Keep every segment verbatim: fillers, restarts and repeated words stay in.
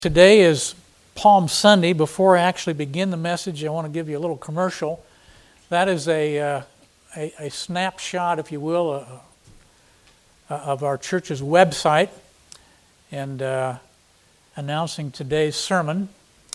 Today is Palm Sunday. Before I actually begin the message, I want to give you a little commercial. That is a uh, a, a snapshot, if you will, uh, uh, of our church's website, and uh, announcing today's sermon.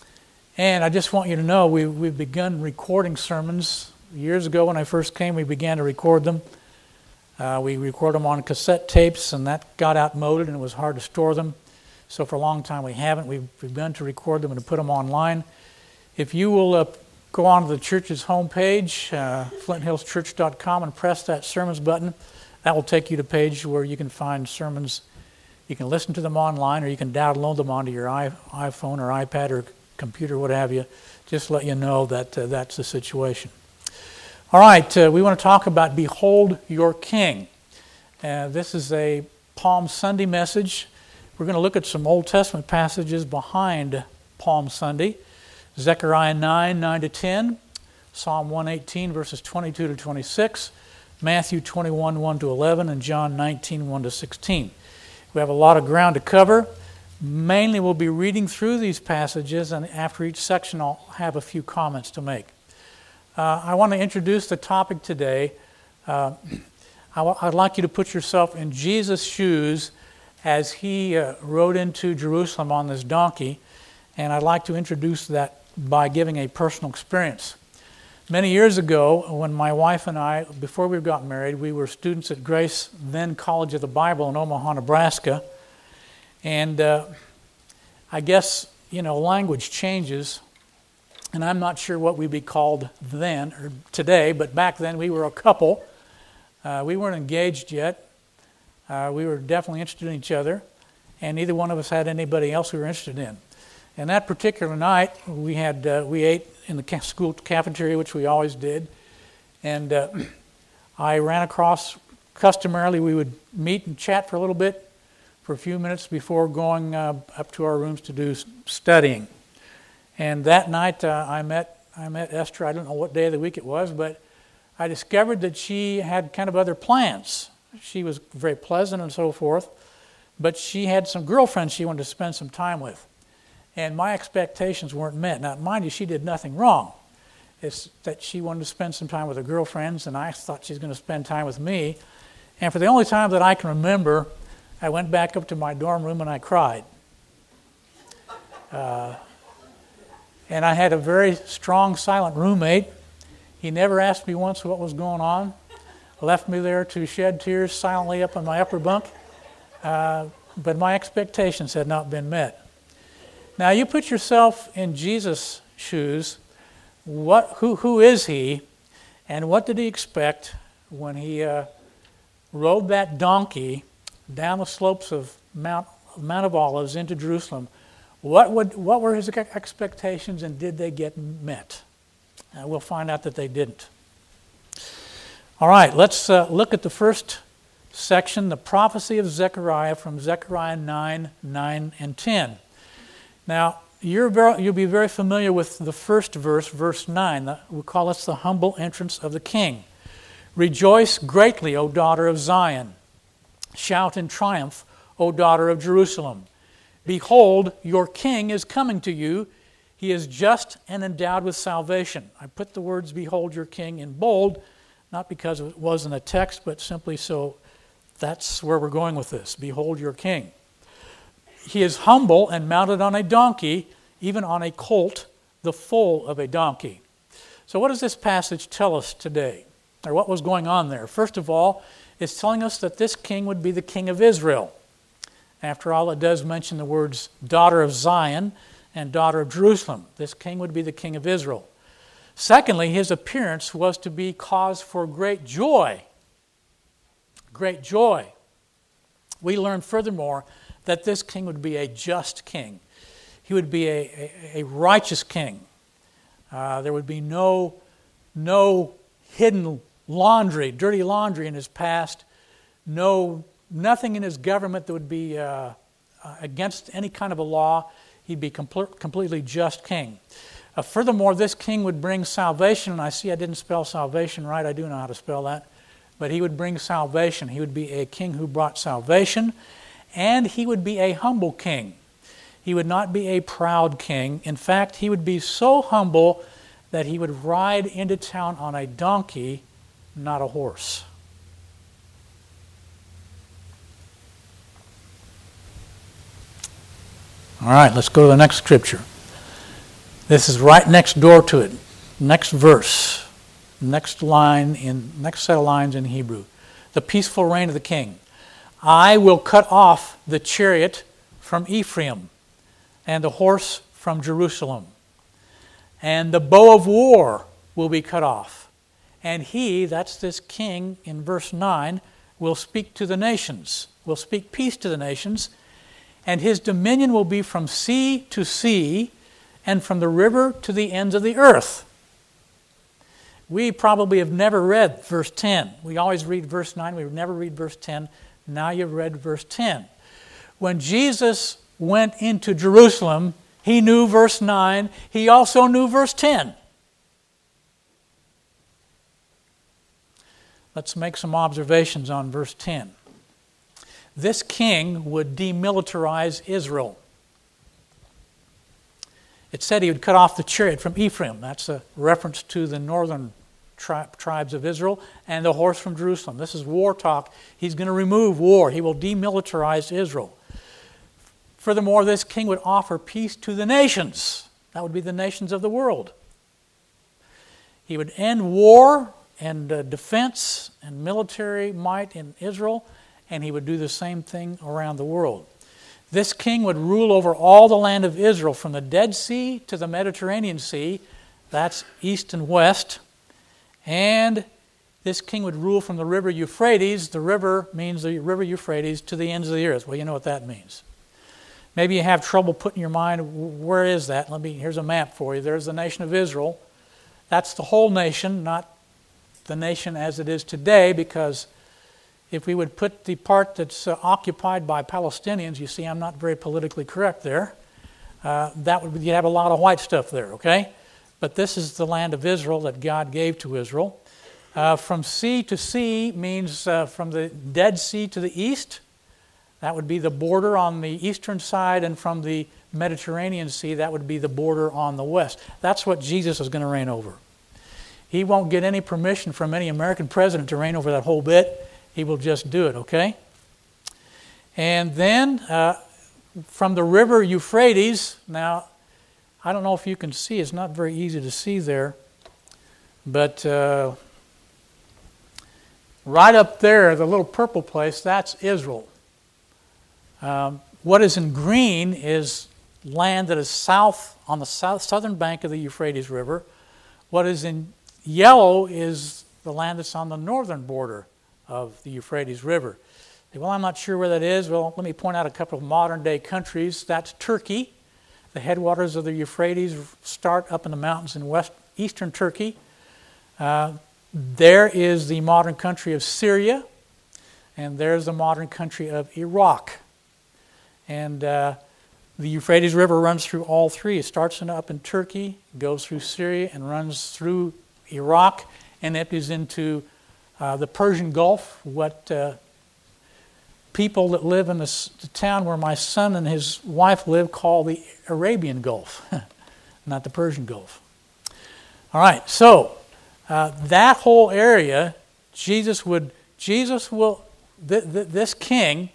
And I just want you to know we, we've begun recording sermons. Years ago when I first came, we began to record them. Uh, we record them on cassette tapes, and that got outmoded, and it was hard to store them. So for a long time we haven't. We've begun to record them and to put them online. If you will uh, go on to the church's homepage, uh, flint hills church dot com, and press that sermons button, that will take you to a page where you can find sermons. You can listen to them online, or you can download them onto your iPhone or iPad or computer, what have you. Just to let you know that uh, that's the situation. All right, uh, we want to talk about Behold Your King. Uh, this is a Palm Sunday message. We're going to look at some Old Testament passages behind Palm Sunday. Zechariah nine, nine to ten, Psalm one eighteen, verses twenty-two to twenty-six, Matthew twenty-one, one to eleven, and John nineteen, one to sixteen. We have a lot of ground to cover. Mainly we'll be reading through these passages, and after each section I'll have a few comments to make. Uh, I want to introduce the topic today. Uh, I w- I'd like you to put yourself in Jesus' shoes as he uh, rode into Jerusalem on this donkey, and I'd like to introduce that by giving a personal experience. Many years ago, when my wife and I, before we got married, we were students at Grace, then College of the Bible in Omaha, Nebraska, and uh, I guess, you know, language changes, and I'm not sure what we'd be called then or today, but back then we were a couple. Uh, we weren't engaged yet. Uh, we were definitely interested in each other, and neither one of us had anybody else we were interested in. And that particular night, we had uh, we ate in the ca- school cafeteria, which we always did, and uh, I ran across, customarily we would meet and chat for a little bit, for a few minutes before going uh, up to our rooms to do studying. And that night, uh, I met I met Esther. I don't know what day of the week it was, but I discovered that she had kind of other plans. She was very pleasant and so forth, but she had some girlfriends she wanted to spend some time with. And my expectations weren't met. Now, mind you, she did nothing wrong. It's that she wanted to spend some time with her girlfriends, and I thought she was going to spend time with me. And for the only time that I can remember, I went back up to my dorm room and I cried. Uh, and I had a very strong, silent roommate. He never asked me once what was going on. Left me there to shed tears silently up in my upper bunk, uh, but my expectations had not been met. Now, you put yourself in Jesus' shoes. What, who, who is he, and what did he expect when he uh, rode that donkey down the slopes of Mount Mount of Olives into Jerusalem? What would what were his expectations, and did they get met? Uh, we'll find out that they didn't. All right, let's uh, look at the first section, the prophecy of Zechariah, from Zechariah nine, nine, and ten. Now, you're very, you'll be very familiar with the first verse, verse nine. The, we call this the humble entrance of the king. Rejoice greatly, O daughter of Zion. Shout in triumph, O daughter of Jerusalem. Behold, your king is coming to you. He is just and endowed with salvation. I put the words, behold your king, in bold, not because it wasn't a text, but simply so that's where we're going with this. Behold your king. He is humble and mounted on a donkey, even on a colt, the foal of a donkey. So what does this passage tell us today? Or what was going on there? First of all, it's telling us that this king would be the king of Israel. After all, it does mention the words daughter of Zion and daughter of Jerusalem. This king would be the king of Israel. Secondly, his appearance was to be cause for great joy. Great joy. We learn furthermore that this king would be a just king. He would be a, a, a righteous king. Uh, there would be no, no hidden laundry, dirty laundry in his past. No, nothing in his government that would be uh, uh, against any kind of a law. He'd be complete, completely just king. Uh, furthermore, this king would bring salvation, and I see I didn't spell salvation right. I do know how to spell that. But he would bring salvation. He would be a king who brought salvation, and he would be a humble king. He would not be a proud king. In fact, he would be so humble that he would ride into town on a donkey, not a horse. All right, let's go to the next scripture. This is right next door to it. Next verse. Next line in next set of lines in Hebrew. The peaceful reign of the king. I will cut off the chariot from Ephraim, and the horse from Jerusalem. And the bow of war will be cut off. And he, that's this king in verse nine, will speak to the nations, will speak peace to the nations, and his dominion will be from sea to sea, and from the river to the ends of the earth. We probably have never read verse ten. We always read verse nine, we never read verse ten. Now you've read verse ten. When Jesus went into Jerusalem, he knew verse nine. He also knew verse ten. Let's make some observations on verse ten. This king would demilitarize Israel. It said he would cut off the chariot from Ephraim. That's a reference to the northern tri- tribes of Israel, and the horse from Jerusalem. This is war talk. He's going to remove war. He will demilitarize Israel. Furthermore, this king would offer peace to the nations. That would be the nations of the world. He would end war and uh, defense and military might in Israel, and he would do the same thing around the world. This king would rule over all the land of Israel, from the Dead Sea to the Mediterranean Sea. That's east and west. And this king would rule from the river Euphrates. The river means the river Euphrates, to the ends of the earth. Well, you know what that means. Maybe you have trouble putting your mind, where is that? Let me. Here's a map for you. There's the nation of Israel. That's the whole nation, not the nation as it is today, because if we would put the part that's uh, occupied by Palestinians, you see I'm not very politically correct there, uh, that would you'd have a lot of white stuff there, okay? But this is the land of Israel that God gave to Israel. Uh, from sea to sea means uh, from the Dead Sea to the east. That would be the border on the eastern side, and from the Mediterranean Sea, that would be the border on the west. That's what Jesus is going to reign over. He won't get any permission from any American president to reign over that whole bit. He will just do it, okay? And then uh, from the river Euphrates, now, I don't know if you can see, it's not very easy to see there, but uh, right up there, the little purple place, that's Israel. Um, what is in green is land that is south, on the south, southern bank of the Euphrates River. What is in yellow is the land that's on the northern border of the Euphrates River. Well, I'm not sure where that is. Well, let me point out a couple of modern-day countries. That's Turkey. The headwaters of the Euphrates start up in the mountains in west eastern Turkey. Uh, there is the modern country of Syria, and there's the modern country of Iraq. And uh, the Euphrates River runs through all three. It starts in, up in Turkey, goes through Syria, and runs through Iraq, and empties into uh, the Persian Gulf, what uh, people that live in the, the town where my son and his wife live call the Arabian Gulf, not the Persian Gulf. All right, so uh, that whole area, Jesus would, Jesus will, th- th- this king,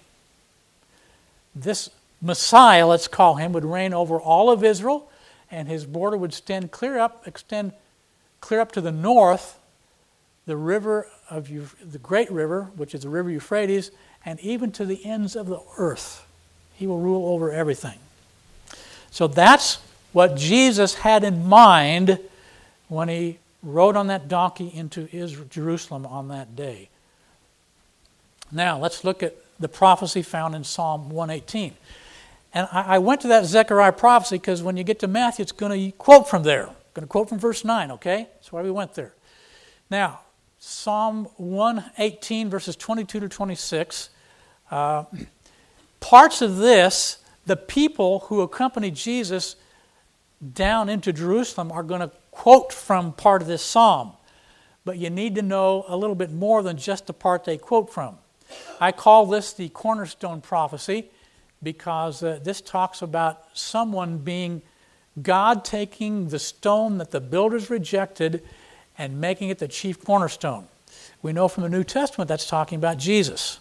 this Messiah, let's call him, would reign over all of Israel, and his border would extend clear up, extend clear up to the north, the river of the great river, which is the river Euphrates, and even to the ends of the earth. He will rule over everything. So that's what Jesus had in mind when he rode on that donkey into Israel, Jerusalem on that day. Now, let's look at the prophecy found in Psalm one eighteen. And I went to that Zechariah prophecy because when you get to Matthew, it's going to quote from there. I'm going to quote from verse nine, okay? That's why we went there. Now, Psalm one eighteen, verses twenty-two to twenty-six. Uh, parts of this, the people who accompanied Jesus down into Jerusalem are going to quote from part of this psalm. But you need to know a little bit more than just the part they quote from. I call this the cornerstone prophecy. because uh, this talks about someone being, God taking the stone that the builders rejected and making it the chief cornerstone. We know from the New Testament that's talking about Jesus.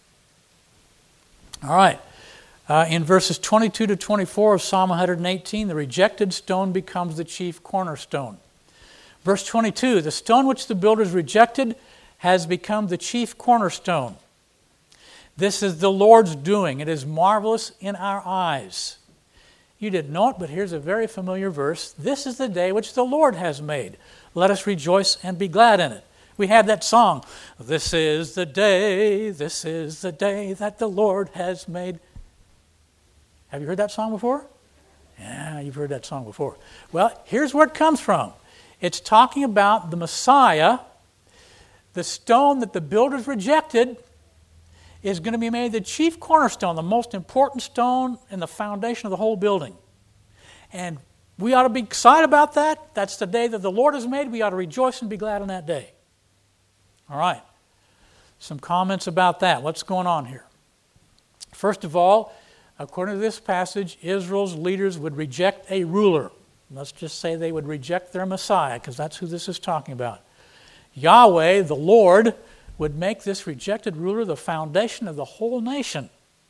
All right. Uh, in verses twenty-two to twenty-four of Psalm one eighteen, the rejected stone becomes the chief cornerstone. Verse twenty-two, the stone which the builders rejected has become the chief cornerstone. This is the Lord's doing. It is marvelous in our eyes. You didn't know it, but here's a very familiar verse. This is the day which the Lord has made. Let us rejoice and be glad in it. We have that song, this is the day, this is the day that the Lord has made. Have you heard that song before? Yeah, you've heard that song before. Well, here's where it comes from. It's talking about the Messiah, the stone that the builders rejected, is going to be made the chief cornerstone, the most important stone in the foundation of the whole building. And we ought to be excited about that. That's the day that the Lord has made. We ought to rejoice and be glad on that day. All right. Some comments about that. What's going on here? First of all, according to this passage, Israel's leaders would reject a ruler. Let's just say they would reject their Messiah, because that's who this is talking about. Yahweh, the Lord, would make this rejected ruler the foundation of the whole nation.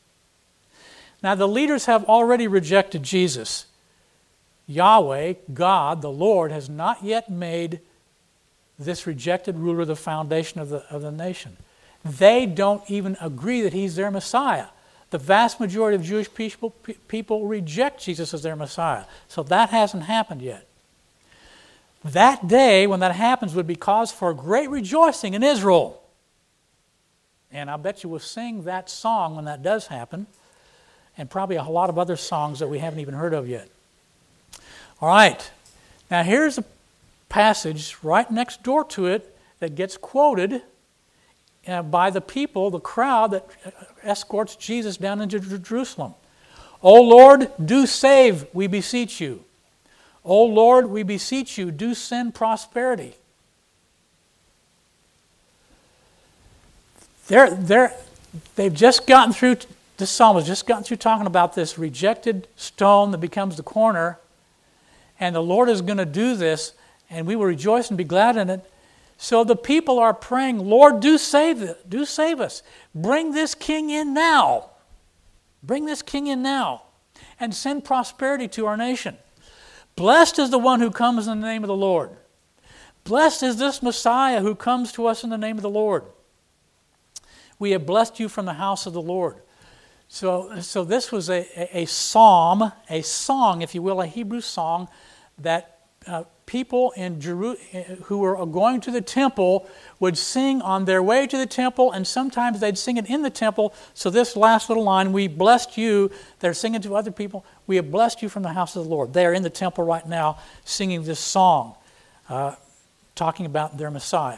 Now, the leaders have already rejected Jesus. Yahweh, God, the Lord, has not yet made this rejected ruler the foundation of the, of the nation. They don't even agree that he's their Messiah. The vast majority of Jewish people, people reject Jesus as their Messiah. So that hasn't happened yet. That day, when that happens, would be cause for great rejoicing in Israel. And I bet you will sing that song when that does happen, and probably a lot of other songs that we haven't even heard of yet. All right. Now here's a passage right next door to it that gets quoted uh, by the people, the crowd that escorts Jesus down into Jerusalem. O Lord, do save, we beseech you. O Lord, we beseech you, do send prosperity. They're, they're, they've just gotten through, this psalm has just gotten through talking about this rejected stone that becomes the corner, and the Lord is going to do this, and we will rejoice and be glad in it. So the people are praying, Lord, do save it, do save us. Bring this king in now. Bring this king in now, and send prosperity to our nation. Blessed is the one who comes in the name of the Lord. Blessed is this Messiah who comes to us in the name of the Lord. We have blessed you from the house of the Lord. So, so this was a, a, a psalm, a song, if you will, a Hebrew song that uh, people in Jeru- who were going to the temple would sing on their way to the temple, and sometimes they'd sing it in the temple. So this last little line, we blessed you, they're singing to other people, we have blessed you from the house of the Lord. They are in the temple right now singing this song, uh, talking about their Messiah.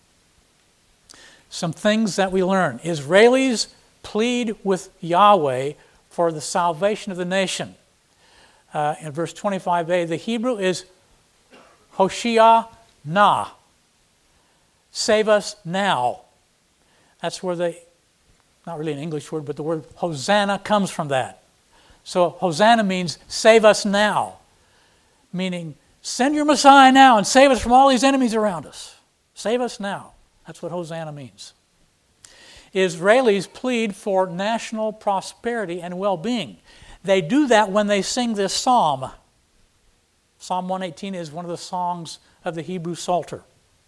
Some things that we learn. Israelis plead with Yahweh for the salvation of the nation. Uh, in verse twenty-five a, the Hebrew is Hoshea na. Save us now. That's where they, not really an English word, but the word Hosanna comes from that. So Hosanna means save us now. Meaning, send your Messiah now and save us from all these enemies around us. Save us now. That's what Hosanna means. Israelis plead for national prosperity and well-being. They do that when they sing this psalm. Psalm one eighteen is one of the songs of the Hebrew Psalter.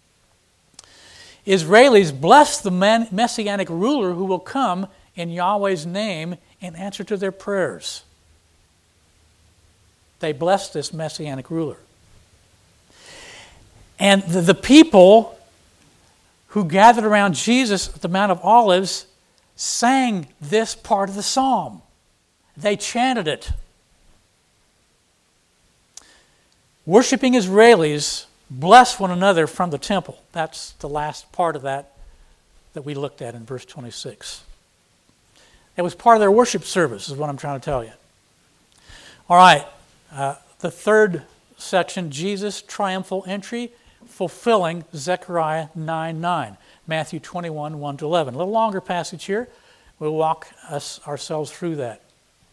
Israelis bless the messianic ruler who will come in Yahweh's name in answer to their prayers. They bless this messianic ruler. And the, the people who gathered around Jesus at the Mount of Olives sang this part of the psalm. They chanted it. Worshipping Israelis bless one another from the temple. That's the last part of that that we looked at in verse twenty-six. It was part of their worship service, is what I'm trying to tell you. All right, uh, the third section, Jesus' triumphal entry, fulfilling Zechariah nine nine, Matthew twenty-one one to eleven. A little longer passage here. We'll walk us ourselves through that.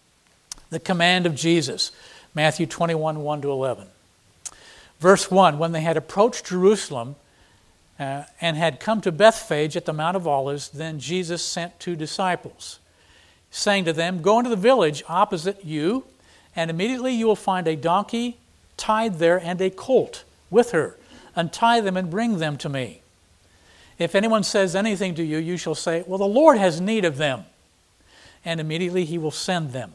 The command of Jesus, Matthew twenty-one, one to eleven. Verse one, when they had approached Jerusalem uh, and had come to Bethphage at the Mount of Olives, then Jesus sent two disciples, saying to them, go into the village opposite you, and immediately you will find a donkey tied there and a colt with her. Untie them and bring them to me. If anyone says anything to you, you shall say, well, the Lord has need of them. And immediately he will send them.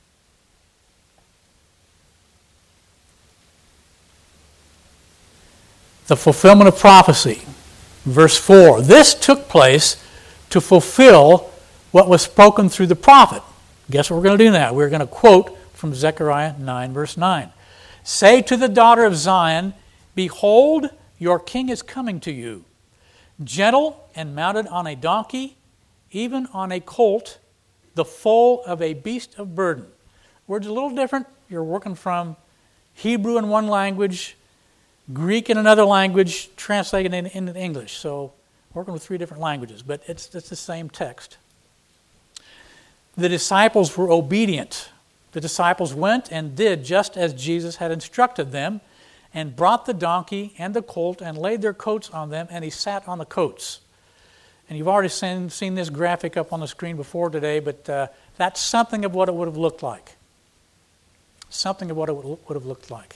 The fulfillment of prophecy. Verse four. This took place to fulfill what was spoken through the prophet. Guess what we're going to do now? We're going to quote from Zechariah nine, verse nine. Say to the daughter of Zion, behold, your king is coming to you, gentle and mounted on a donkey, even on a colt, the foal of a beast of burden. Words a little different. You're working from Hebrew in one language, Greek in another language, translated in, into English. So working with three different languages, but it's, it's the same text. The disciples were obedient. The disciples went and did just as Jesus had instructed them, and brought the donkey and the colt and laid their coats on them, and he sat on the coats. And you've already seen, seen this graphic up on the screen before today, but uh, that's something of what it would have looked like. Something of what it would have looked like.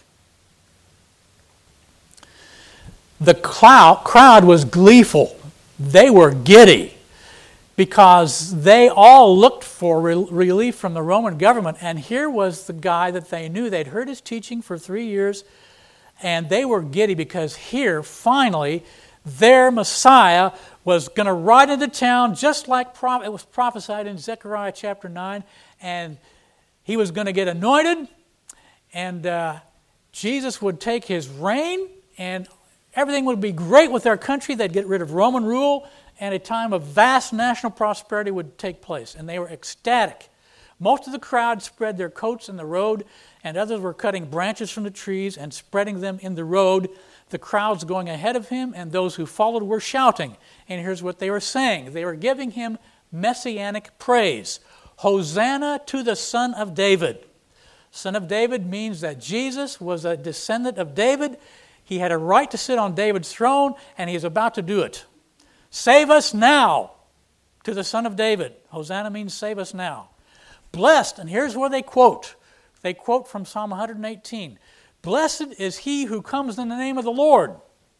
The crowd was gleeful. They were giddy because they all looked for relief from the Roman government. And here was the guy that they knew. They'd heard his teaching for three years, and they were giddy because here, finally, their Messiah was going to ride into town just like it was prophesied in Zechariah chapter nine. And he was going to get anointed, and uh, Jesus would take his reign, and everything would be great with their country. They'd get rid of Roman rule, and a time of vast national prosperity would take place. And they were ecstatic. Most of the crowd spread their coats in the road, and others were cutting branches from the trees and spreading them in the road. The crowds going ahead of him, and those who followed were shouting. And here's what they were saying. They were giving him messianic praise. Hosanna to the Son of David. Son of David means that Jesus was a descendant of David. He had a right to sit on David's throne, and he is about to do it. Save us now to the Son of David. Hosanna means save us now. Blessed, and here's where they quote. They quote from Psalm one eighteen. Blessed is he who comes in the name of the Lord.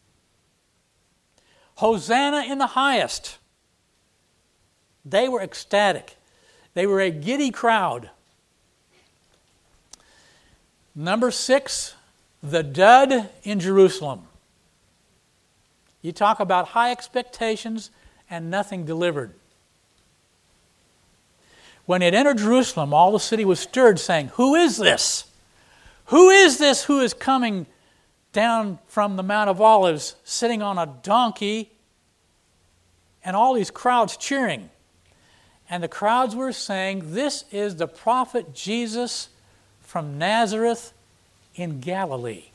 Hosanna in the highest. They were ecstatic. They were a giddy crowd. Number six, the dud in Jerusalem. You talk about high expectations and nothing delivered. When it entered Jerusalem, all the city was stirred, saying, who is this? Who is this who is coming down from the Mount of Olives, sitting on a donkey, and all these crowds cheering? And the crowds were saying, this is the prophet Jesus from Nazareth in Galilee.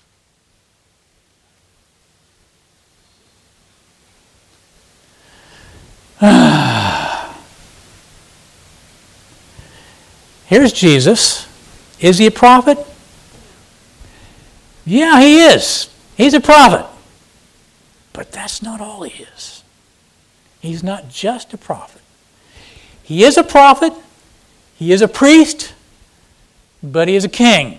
Here's Jesus. Is he a prophet? Yeah, he is. He's a prophet. But that's not all he is. He's not just a prophet. He is a prophet. He is a priest. But he is a king.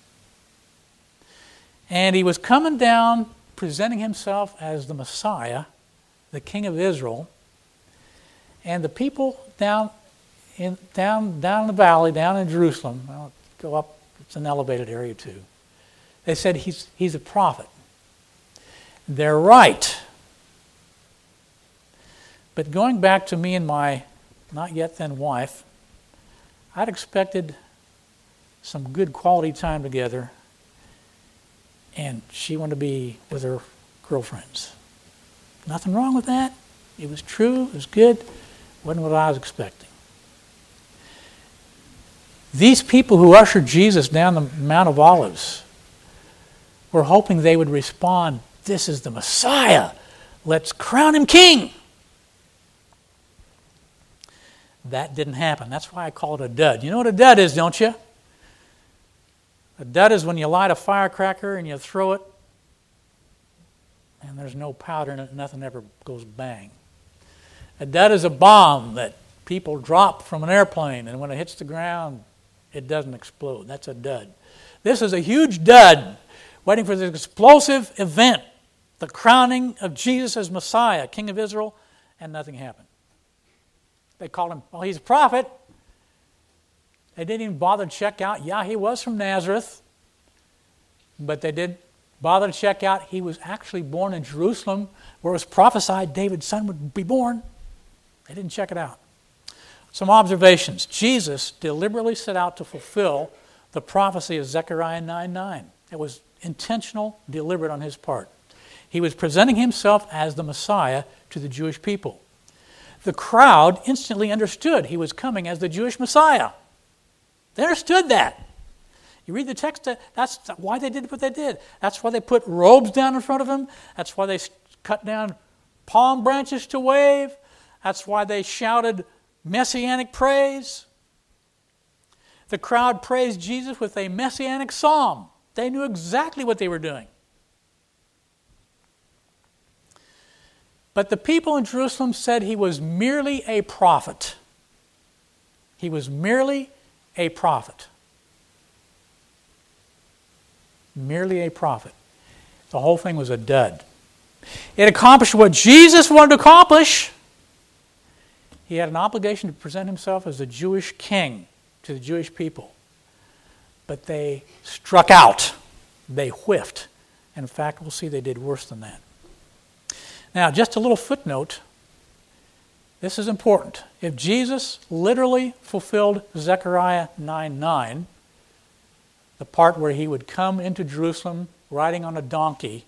And he was coming down, presenting himself as the Messiah, the King of Israel. And the people down in down down the valley, down in Jerusalem, I'll go up, it's an elevated area too. They said he's he's a prophet. They're right. But going back to me and my not yet then wife, I'd expected some good quality time together, and she wanted to be with her girlfriends. Nothing wrong with that. It was true, it was good. Wasn't what I was expecting. These people who ushered Jesus down the Mount of Olives were hoping they would respond, this is the Messiah. Let's crown him king. That didn't happen. That's why I call it a dud. You know what a dud is, don't you? A dud is when you light a firecracker and you throw it and there's no powder in it, nothing ever goes bang. A dud is a bomb that people drop from an airplane, and when it hits the ground, it doesn't explode. That's a dud. This is a huge dud waiting for this explosive event, the crowning of Jesus as Messiah, King of Israel, and nothing happened. They called him, well, he's a prophet. They didn't even bother to check out, yeah, he was from Nazareth, but they did bother to check out he was actually born in Jerusalem, where it was prophesied David's son would be born. They didn't check it out. Some observations. Jesus deliberately set out to fulfill the prophecy of Zechariah nine nine. It was intentional, deliberate on his part. He was presenting himself as the Messiah to the Jewish people. The crowd instantly understood he was coming as the Jewish Messiah. They understood that. You read the text, that's why they did what they did. That's why they put robes down in front of him. That's why they cut down palm branches to wave. That's why they shouted messianic praise. The crowd praised Jesus with a messianic psalm. They knew exactly what they were doing. But the people in Jerusalem said he was merely a prophet. He was merely a prophet. Merely a prophet. The whole thing was a dud. It accomplished what Jesus wanted to accomplish. He had an obligation to present himself as a Jewish king to the Jewish people. But they struck out. They whiffed. And in fact, we'll see they did worse than that. Now, just a little footnote. This is important. If Jesus literally fulfilled Zechariah nine nine, the part where he would come into Jerusalem riding on a donkey,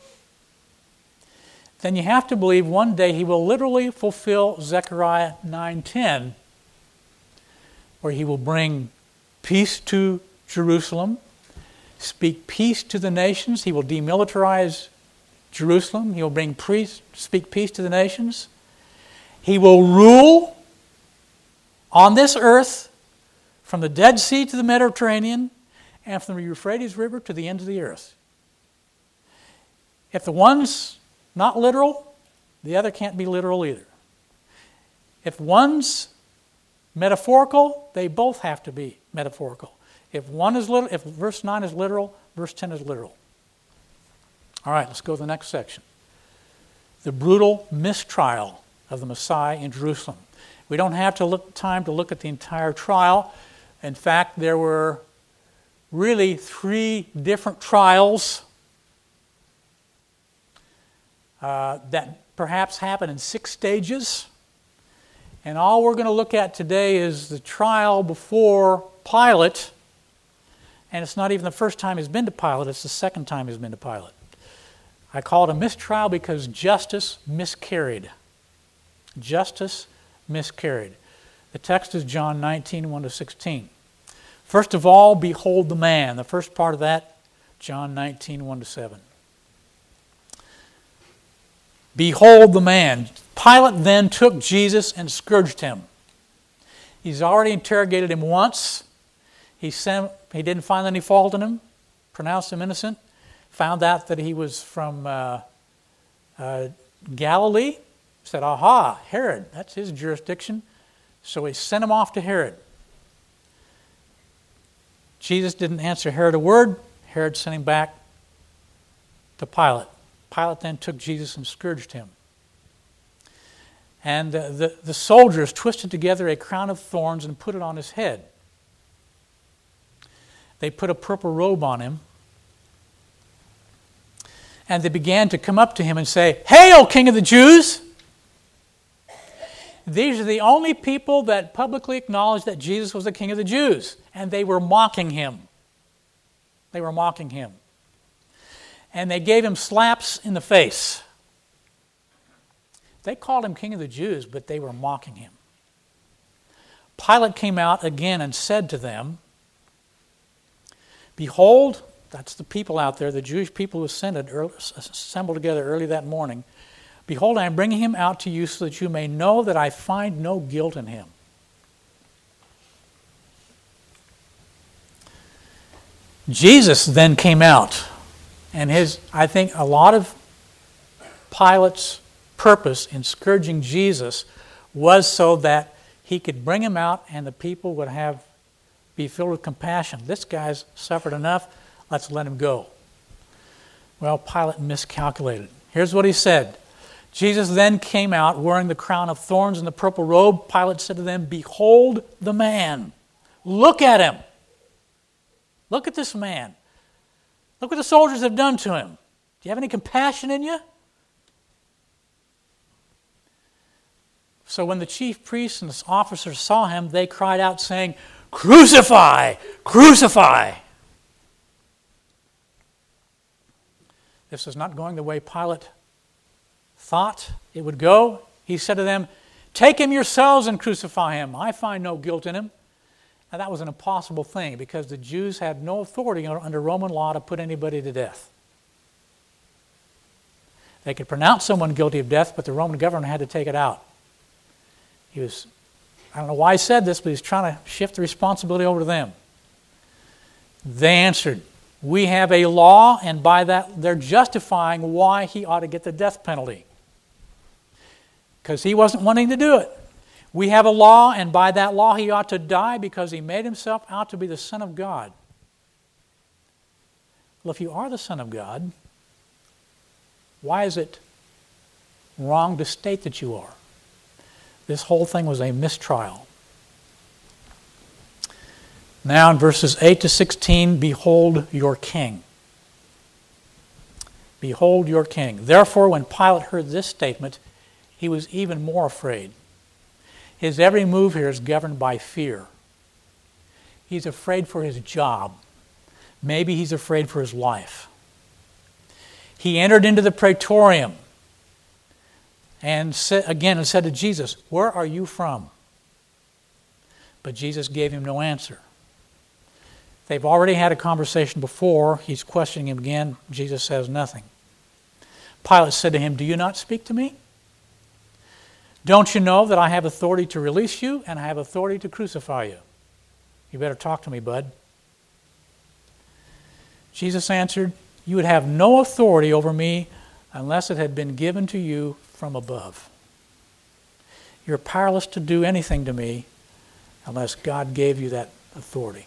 then you have to believe one day he will literally fulfill Zechariah nine ten, where he will bring peace to Jerusalem, speak peace to the nations. He will demilitarize Jerusalem. He will bring peace, speak peace to the nations. He will rule on this earth from the Dead Sea to the Mediterranean and from the Euphrates River to the ends of the earth. If the one's not literal, the other can't be literal either. If one's metaphorical, they both have to be metaphorical. If one is literal, if verse nine is literal, verse ten is literal. All right, let's go to the next section. The brutal mistrial of the Messiah in Jerusalem. We don't have to look time to look at the entire trial. In fact, there were really three different trials uh, that perhaps happened in six stages. And all we're going to look at today is the trial before Pilate. And it's not even the first time he's been to Pilate, it's the second time he's been to Pilate. I call it a mistrial because justice miscarried. Justice miscarried. The text is John nineteen, one to sixteen. First of all, behold the man. The first part of that, John nineteen, one to seven. Behold the man. Pilate then took Jesus and scourged him. He's already interrogated him once. He sent, he didn't find any fault in him, pronounced him innocent, found out that he was from uh, uh, Galilee, said, aha, Herod, that's his jurisdiction. So he sent him off to Herod. Jesus didn't answer Herod a word. Herod sent him back to Pilate. Pilate then took Jesus and scourged him. And the, the, the soldiers twisted together a crown of thorns and put it on his head. They put a purple robe on him. And they began to come up to him and say, "Hail, King of the Jews!" These are the only people that publicly acknowledged that Jesus was the King of the Jews. And they were mocking him. They were mocking him. And they gave him slaps in the face. They called him King of the Jews, but they were mocking him. Pilate came out again and said to them, "Behold," that's the people out there, the Jewish people who assembled, early, assembled together early that morning, "Behold, I am bringing him out to you so that you may know that I find no guilt in him." Jesus then came out, and his, I think a lot of Pilate's purpose in scourging Jesus was so that he could bring him out and the people would have be filled with compassion. This guy's suffered enough, let's let him go. Well, Pilate miscalculated. Here's what he said. Jesus then came out wearing the crown of thorns and the purple robe. Pilate said to them, "Behold the man. Look at him. Look at this man. Look what the soldiers have done to him. Do you have any compassion in you?" So when the chief priests and the officers saw him, they cried out saying, "Crucify! Crucify!" This is not going the way Pilate thought it would go. He said to them, "Take him yourselves and crucify him. I find no guilt in him." Now that was an impossible thing because the Jews had no authority under Roman law to put anybody to death. They could pronounce someone guilty of death, but the Roman government had to take it out. He was, I don't know why he said this, but he's trying to shift the responsibility over to them. They answered, "We have a law," and by that they're justifying why he ought to get the death penalty. Because he wasn't wanting to do it. "We have a law, and by that law he ought to die because he made himself out to be the Son of God." Well, if you are the Son of God, why is it wrong to state that you are? This whole thing was a mistrial. Now in verses eight to sixteen, "Behold your king." Behold your king. Therefore, when Pilate heard this statement, he was even more afraid. His every move here is governed by fear. He's afraid for his job. Maybe he's afraid for his life. He entered into the praetorium and said, again and said to Jesus, "Where are you from?" But Jesus gave him no answer. They've already had a conversation before. He's questioning him again. Jesus says nothing. Pilate said to him, "Do you not speak to me? Don't you know that I have authority to release you and I have authority to crucify you? You better talk to me, bud." Jesus answered, "You would have no authority over me unless it had been given to you from above. You're powerless to do anything to me unless God gave you that authority.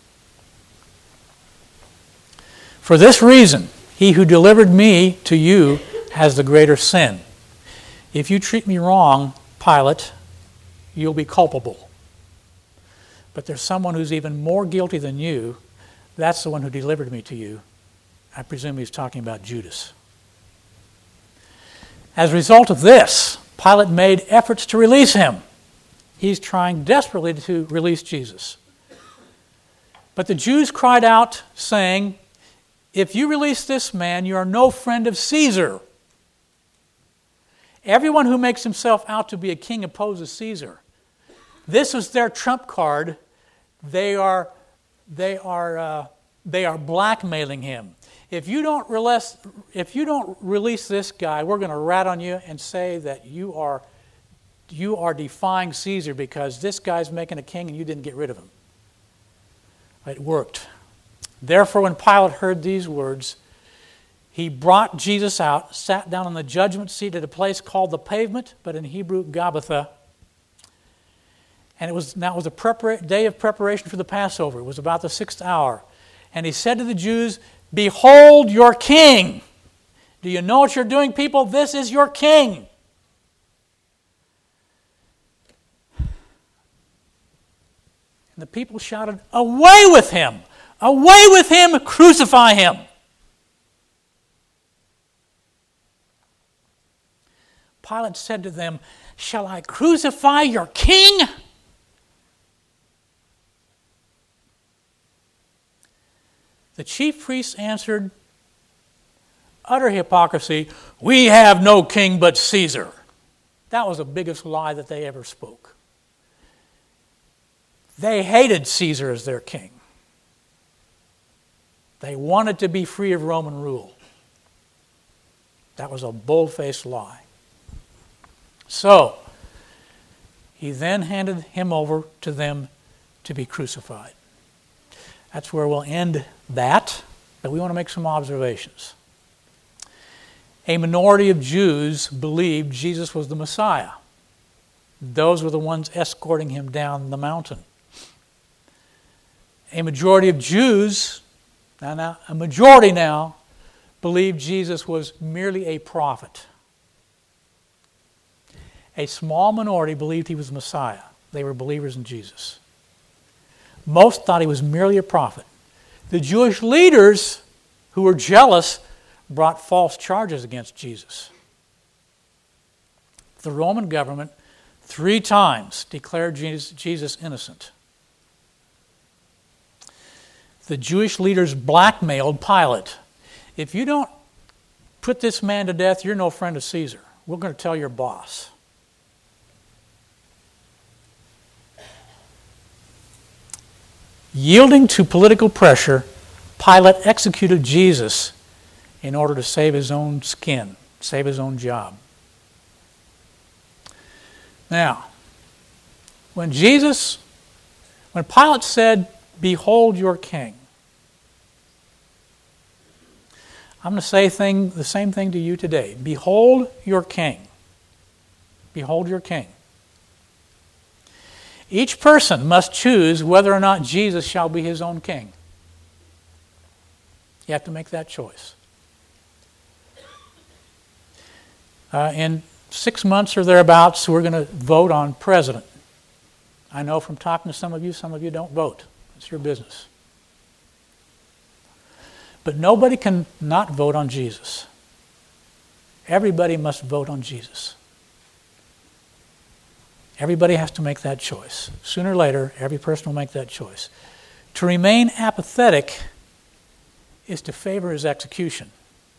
For this reason, he who delivered me to you has the greater sin. If you treat me wrong, Pilate, you'll be culpable. But there's someone who's even more guilty than you. That's the one who delivered me to you." I presume he's talking about Judas. As a result of this, Pilate made efforts to release him. He's trying desperately to release Jesus. But the Jews cried out, saying, "If you release this man, you are no friend of Caesar." Everyone who makes himself out to be a king opposes Caesar. This is their trump card. They are, they are, uh, they are blackmailing him. If you don't release, if you don't release this guy, we're going to rat on you and say that you are, you are defying Caesar because this guy's making a king and you didn't get rid of him. It worked. Therefore, when Pilate heard these words, he brought Jesus out, sat down on the judgment seat at a place called the Pavement, but in Hebrew, Gabbatha. And it was now it was a prepara- day of preparation for the Passover. It was about the sixth hour. And he said to the Jews, "Behold your king." Do you know what you're doing, people? This is your king. And the people shouted, "Away with him! Away with him! Crucify him!" Pilate said to them, "Shall I crucify your king?" The chief priests answered, "Utter hypocrisy. We have no king but Caesar." That was the biggest lie that they ever spoke. They hated Caesar as their king. They wanted to be free of Roman rule. That was a bold-faced lie. So, he then handed him over to them to be crucified. That's where we'll end that, but we want to make some observations. A minority of Jews believed Jesus was the Messiah. Those were the ones escorting him down the mountain. A majority of Jews, now, now a majority now, believed Jesus was merely a prophet. A small minority believed he was Messiah. They were believers in Jesus. Most thought he was merely a prophet. The Jewish leaders, who were jealous, brought false charges against Jesus. The Roman government three times declared Jesus innocent. The Jewish leaders blackmailed Pilate. If you don't put this man to death, you're no friend of Caesar. We're going to tell your boss. Yielding to political pressure, Pilate executed Jesus in order to save his own skin, save his own job. Now, when Jesus, when Pilate said, "Behold your king," I'm going to say thing, the same thing to you today. Behold your king. Behold your king. Each person must choose whether or not Jesus shall be his own king. You have to make that choice. Uh, in six months or thereabouts, we're going to vote on president. I know from talking to some of you, some of you don't vote. It's your business. But nobody can not vote on Jesus. Everybody must vote on Jesus. Everybody has to make that choice. Sooner or later, every person will make that choice. To remain apathetic is to favor his execution.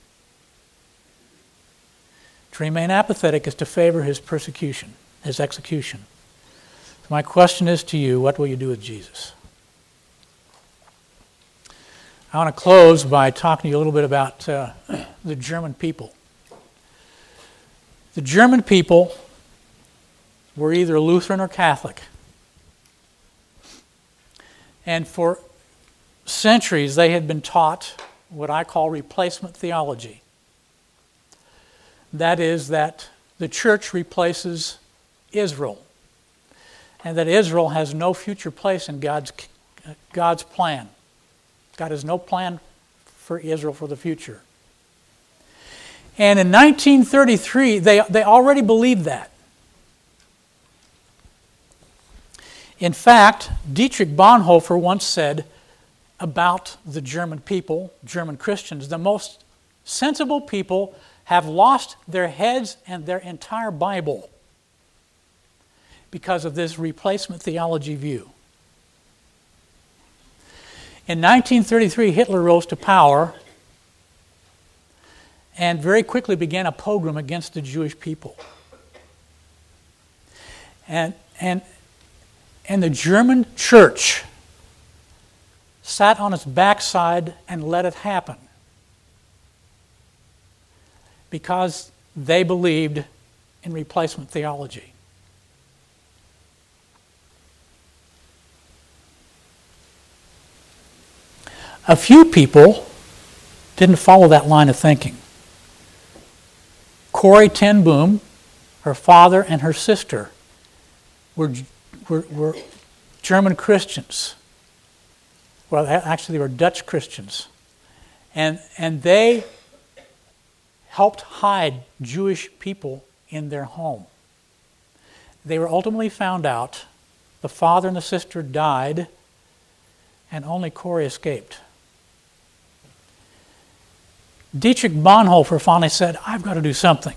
To remain apathetic is to favor his persecution, his execution. So my question is to you, what will you do with Jesus? I want to close by talking to you a little bit about uh, the German people. The German people were either Lutheran or Catholic. And for centuries they had been taught what I call replacement theology. That is, that the church replaces Israel, and that Israel has no future place in God's, God's plan. God has no plan for Israel for the future. And in nineteen thirty-three, they, they already believed that. In fact, Dietrich Bonhoeffer once said about the German people, German Christians, the most sensible people have lost their heads and their entire Bible because of this replacement theology view. In nineteen thirty-three, Hitler rose to power and very quickly began a pogrom against the Jewish people. And, and, and the German church sat on its backside and let it happen because they believed in replacement theology. A few people didn't follow that line of thinking. Corrie ten Boom, her father and her sister were, were, were German Christians. Well, actually, they were Dutch Christians. And, and they helped hide Jewish people in their home. They were ultimately found out. The father and the sister died, and only Corrie escaped. Dietrich Bonhoeffer finally said, I've got to do something.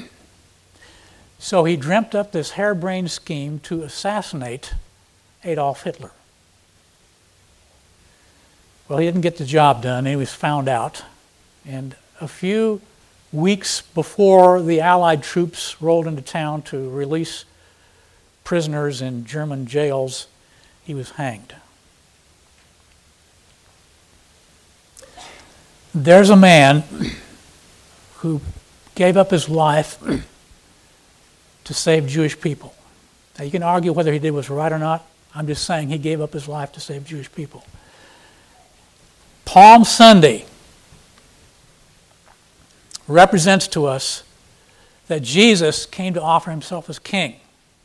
So he dreamt up this harebrained scheme to assassinate Adolf Hitler. Well, he didn't get the job done. He was found out. And a few weeks before the Allied troops rolled into town to release prisoners in German jails, he was hanged. There's a man who gave up his life to save Jewish people. Now, you can argue whether he did was right or not. I'm just saying he gave up his life to save Jewish people. Palm Sunday represents to us that Jesus came to offer himself as king.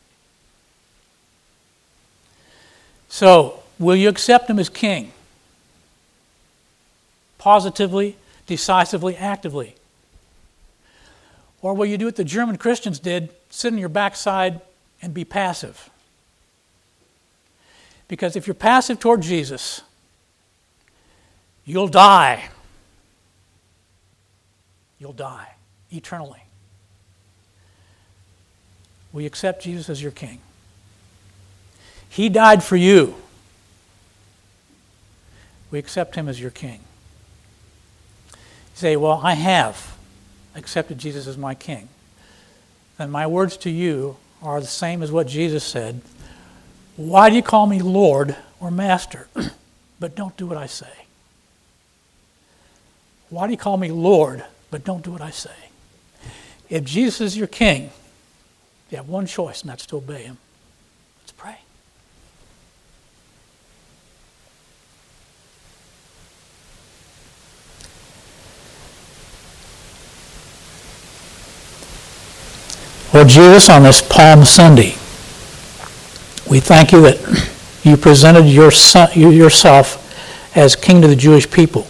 So, will you accept him as king? Positively, decisively, actively. Or will you do what the German Christians did, sit on your backside and be passive? Because if you're passive toward Jesus, you'll die. You'll die eternally. Will you accept Jesus as your king? He died for you. We accept him as your king. You say, well, I have accepted Jesus as my king. Then my words to you are the same as what Jesus said. Why do you call me Lord or Master, but don't do what I say? Why do you call me Lord, but don't do what I say? If Jesus is your king, you have one choice, and that's to obey him. Let's pray. Lord Jesus, on this Palm Sunday, we thank you that you presented your son, you yourself as king to the Jewish people.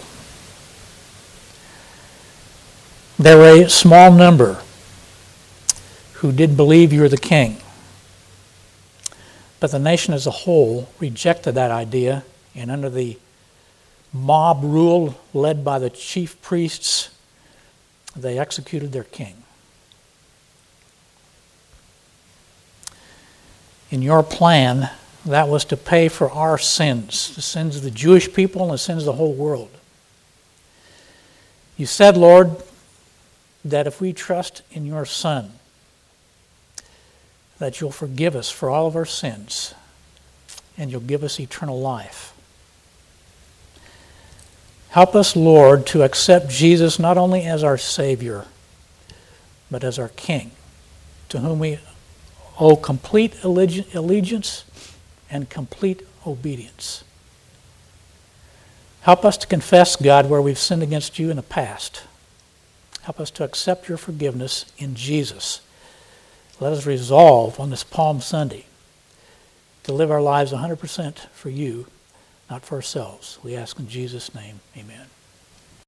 There were a small number who did believe you were the king. But the nation as a whole rejected that idea, and under the mob rule led by the chief priests, they executed their king. In your plan, that was to pay for our sins, the sins of the Jewish people and the sins of the whole world. You said, Lord, that if we trust in your Son, that you'll forgive us for all of our sins and you'll give us eternal life. Help us, Lord, to accept Jesus not only as our Savior, but as our King, to whom we owe complete allegiance and complete obedience. Help us to confess, God, where we've sinned against you in the past. Help us to accept your forgiveness in Jesus. Let us resolve on this Palm Sunday to live our lives one hundred percent for you, not for ourselves. We ask in Jesus' name, amen.